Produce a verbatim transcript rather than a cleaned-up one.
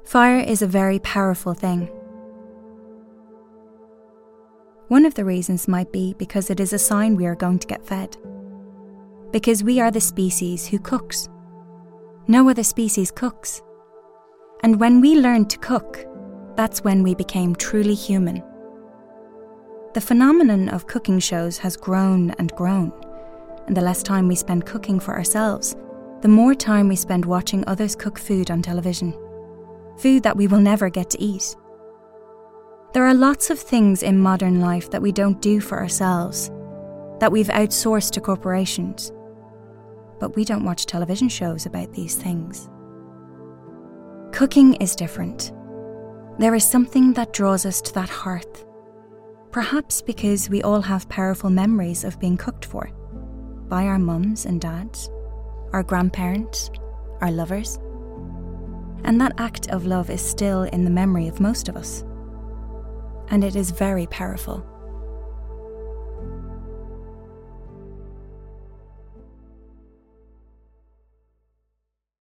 Fire is a very powerful thing. One of the reasons might be because it is a sign we are going to get fed. Because we are the species who cooks. No other species cooks. And when we learned to cook, that's when we became truly human. The phenomenon of cooking shows has grown and grown, and the less time we spend cooking for ourselves, the more time we spend watching others cook food on television. Food that we will never get to eat. There are lots of things in modern life that we don't do for ourselves, that we've outsourced to corporations. But we don't watch television shows about these things. Cooking is different. There is something that draws us to that hearth. Perhaps because we all have powerful memories of being cooked for, by our mums and dads, our grandparents, our lovers. And that act of love is still in the memory of most of us. And it is very powerful.